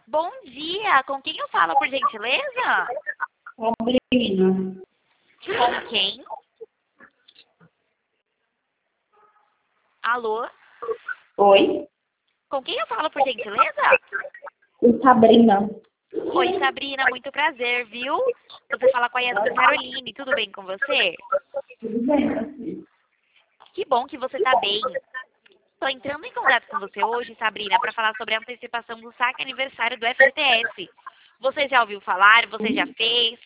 Bom dia, com quem eu falo, por gentileza? Sabrina. Com quem? Alô? Oi? Com quem eu falo, por gentileza? Sabrina. Oi, Sabrina, muito prazer, viu? Você fala com a Yasmin Caroline, tudo bem com você? Tudo bem, assim? Que bom que você tá bem. Estou entrando em contato com você hoje, Sabrina, para falar sobre a antecipação do saque aniversário do FGTS. Você já ouviu falar? Você já fez?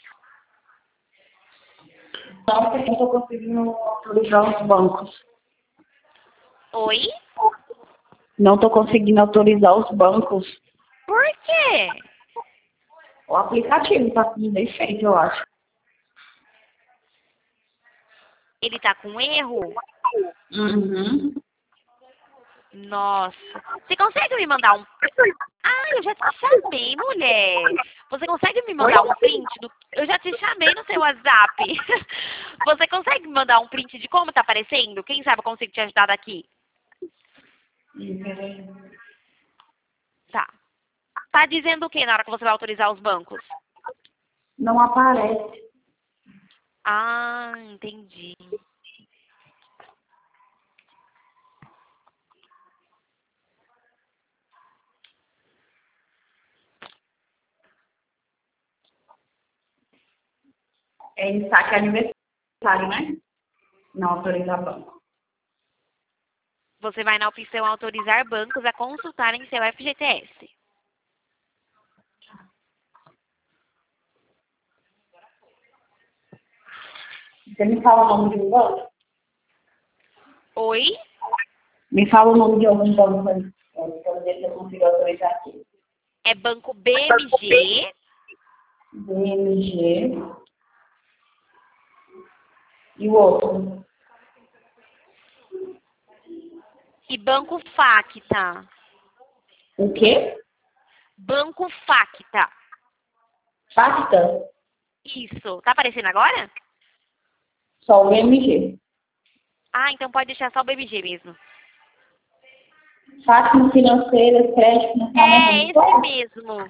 Não, porque eu não estou conseguindo autorizar os bancos. Oi? Não estou conseguindo autorizar os bancos. Por quê? O aplicativo está com defeito, eu acho. Ele tá com erro? Uhum. Nossa. Você consegue me mandar um... Ah, eu já te chamei, mulher. Você consegue me mandar um print do... Eu já te chamei no seu WhatsApp. Você consegue me mandar um print de como tá aparecendo? Quem sabe eu consigo te ajudar daqui. Tá. Tá dizendo o que na hora que você vai autorizar os bancos? Não aparece. Ah, entendi. É em saque aniversário, né? Não autorizar banco. Você vai na opção autorizar bancos a consultarem seu FGTS. Você me fala o nome de um banco? Oi? Me fala o nome de algum banco aí. Para ver se eu consigo autorizar aqui. É Banco BMG, BMG. E o outro? e Banco Facta. O quê? Banco Facta. Facta? Isso. Tá aparecendo agora? Só o BMG. Ah, então pode deixar só o BMG mesmo. Facta financeira, crédito, É financiamento. esse mesmo.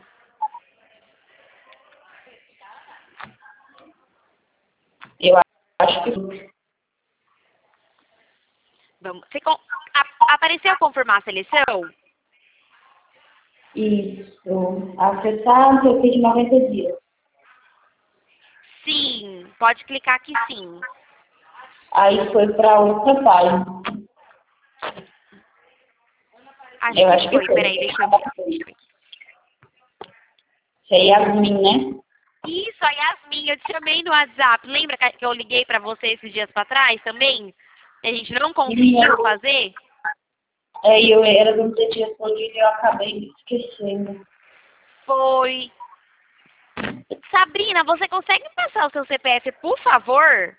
Eu acho que Vamos. Apareceu confirmar a seleção? isso. Acessar o perfil de 90 dias. Sim. Pode clicar aqui sim. Aí foi para outra página. Eu acho que Foi. foi. Peraí, deixa eu ver. Isso é Yasmin, né? Isso, a Yasmin, eu te chamei no WhatsApp. Lembra que eu liguei pra você esses dias pra trás também? E a gente não conseguiu fazer? Aí eu era do ter te respondido e eu acabei esquecendo. Foi. Sabrina, você consegue me passar o seu CPF, por favor?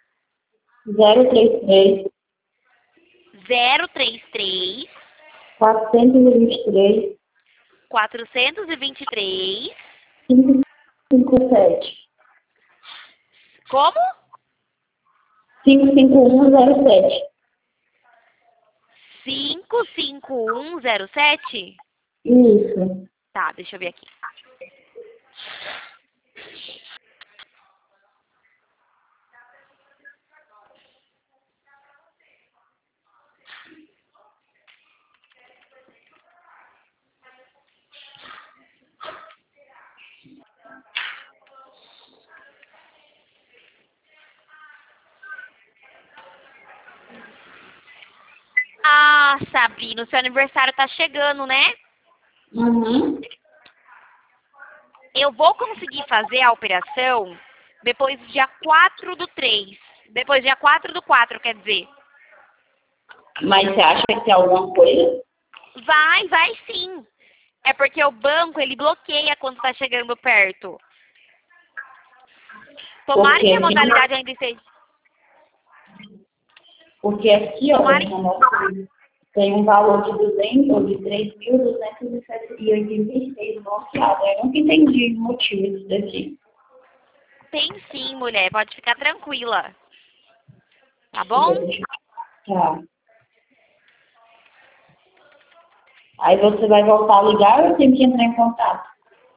033 033 423 423. 557 Como? 55107. 55107? Isso. Tá, deixa eu ver aqui. Ah, Sabrina, o seu aniversário tá chegando, né? Uhum. Eu vou conseguir fazer a operação depois do dia 4/3. Depois do dia 4/4, quer dizer. Mas você acha que tem alguma coisa? Vai sim. É porque o banco, ele bloqueia quando tá chegando perto. Tomara que a modalidade ainda esteja... Porque aqui, ó, Tomara... na nossa, tem um valor de 200 ou de 3.286 bloqueado. Eu nunca entendi o motivo disso daqui. Tem sim, mulher. Pode ficar tranquila. Tá bom? Tá. Aí você vai voltar a ligar ou eu tenho que entrar em contato?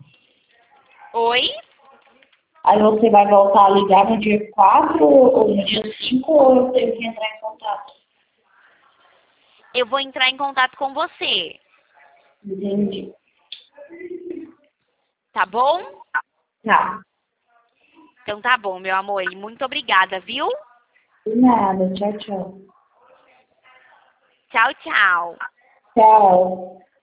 Oi? Aí você vai voltar a ligar no dia 4 ou no dia 5 ou eu tenho que entrar em contato? Eu vou entrar em contato com você, Entendi. tá bom? Tá. Então tá bom, meu amor. E muito obrigada, viu? De nada. Tchau, tchau. Tchau, tchau. Tchau.